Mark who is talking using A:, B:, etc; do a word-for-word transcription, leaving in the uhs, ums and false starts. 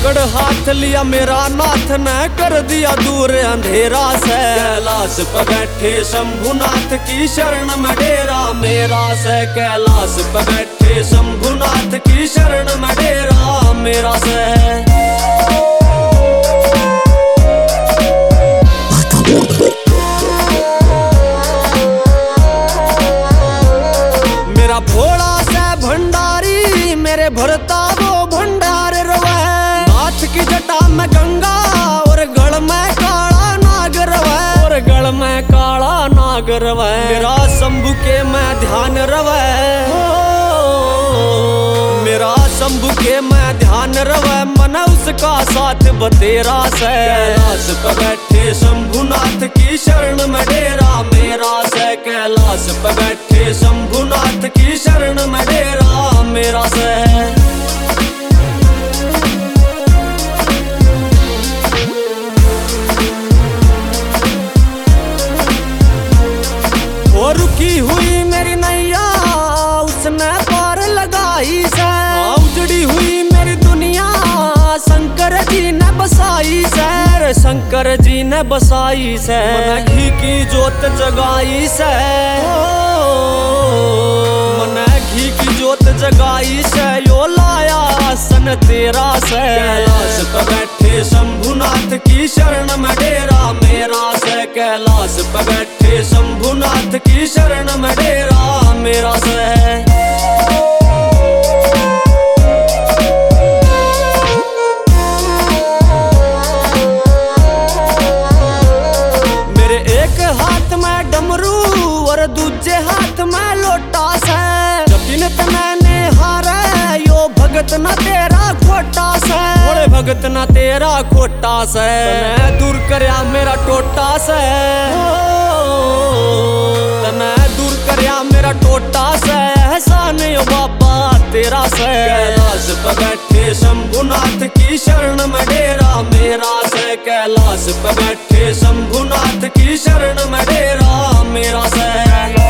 A: पकड़ हाथ लिया मेरा नाथ ने कर दिया दूर अंधेरा से। कैलाश पे बैठे शंभुनाथ की शरण में डेरा मेरा से। कैलाश पे बैठे शंभुनाथ की शरण में डेरा मेरा से। मेरा भोला से भंडारी मेरे भरता वो भंडार रवा है। नाथ की जटा में गंगा और गल में काला नाग रवा है। और गल में काला नाग रवा है। मेरा शंभु के मैं ध्यान रवा है। मेरा शंभु के मैं ध्यान रवा मन उसका साथ बतेरा से। कैलाश पे बैठे शंभुनाथ की शरण में डेरा मेरा से। कैलाश पे बैठे शंभुनाथ की शरण में डेरा मेरा से। वो रुकी हुई मेरी नैया उसने पार लगाई से। उजड़ी हुई मेरी दुनिया शंकर जी ने बसाई से। शंकर जी ने बसाई से। मन घी की जोत जगाई से। मन घी की जोत जगाई से यो लाया सन तेरा से। कैलाश पे बैठे शंभुनाथ की शरण में डेरा मेरा से। कैलाश पे बैठे शंभुनाथ की शरण में डेरा मेरा से। और दूजे हाथ में लोटा से। जपिन तने हारे यो भगत न तेरा खोटा से। बोले भगत न तेरा खोटा से। तने दूर करया मेरा टोटा से। तने दूर करया मेरा टोटा से। एहसान यो बाबा तेरा से। कैलाश पे बैठे शंभुनाथ की शरण में डेरा मेरा से। कैलाश पे बैठे शंभुनाथ की शरण में डेरा मेरा से।